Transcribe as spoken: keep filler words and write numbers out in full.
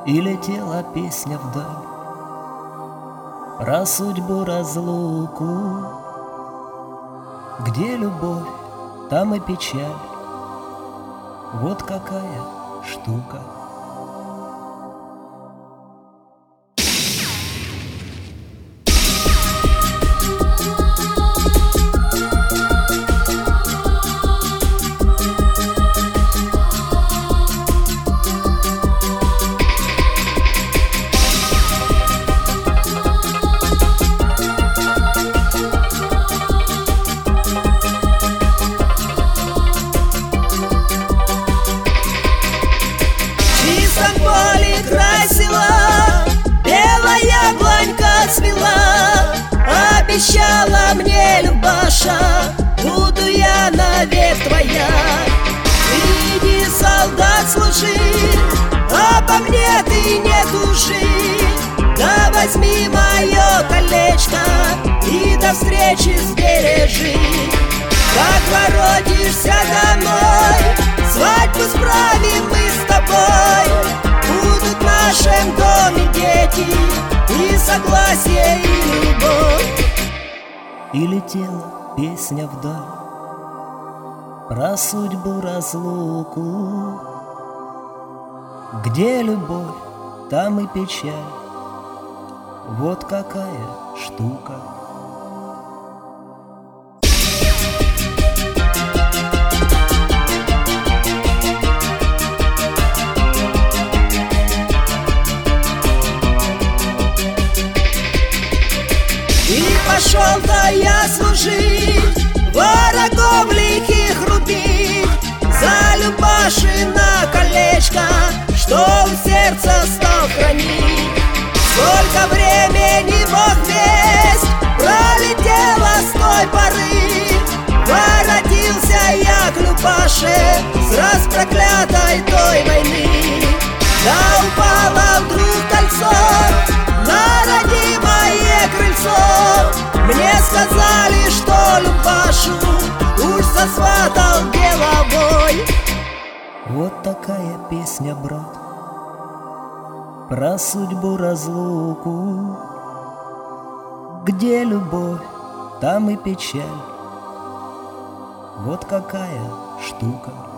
И летела песня вдаль про судьбу разлуку. Где любовь, там и печаль. Вот какая штука. Обещала мне Любаша, буду я навек твоя. Иди, солдат, служи, обо мне ты не тужи. Да возьми мое колечко и до встречи сбережи. Как воротишься домой, свадьбу справим мы с тобой. Будут в нашем доме дети, и согласие, и любовь. И летела песня вдаль про судьбу разлуку. Где любовь, там и печаль. Вот какая штука. Пошел-то я служить, врагов лихих рубить, за Любашино колечко, что в сердце стал хранить. Сколько времени, Бог весть, пролетело с той поры. Воротился я к Любаше с распроклятой той войны. Да упало вдруг кольцо на родимое крыльцо. Мне сказали, что Любашу уж сосватал деловой. Вот такая песня, брат, про судьбу разлуку. Где любовь, там и печаль. Вот какая штука.